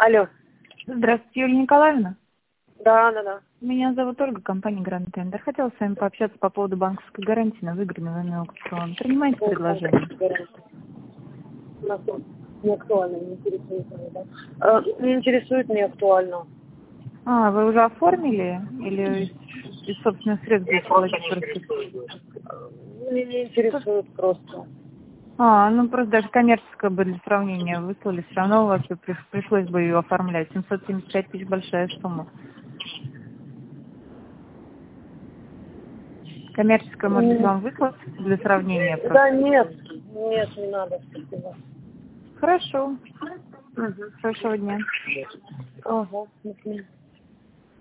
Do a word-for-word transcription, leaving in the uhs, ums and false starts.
Алло. Здравствуйте, Юлия Николаевна. Да, да, да. Меня зовут Ольга, компания Grand Tender. Хотела с вами пообщаться по поводу банковской гарантии на выигранный аукцион. Принимаете предложение? Не актуально, не интересует меня, да? А, не интересует, не актуально. А, вы уже оформили? Или из, из собственных средств будете платить просто? Мне не интересует просто. А, ну просто даже коммерческое бы для сравнения выслали, все равно у вас бы при- пришлось бы ее оформлять. семьсот семьдесят пять тысяч большая сумма. Коммерческое, может быть, вам выслать для сравнения просто? Да нет, нет, не надо, спасибо. Хорошо. Угу. Хорошего дня. Ага, спасибо.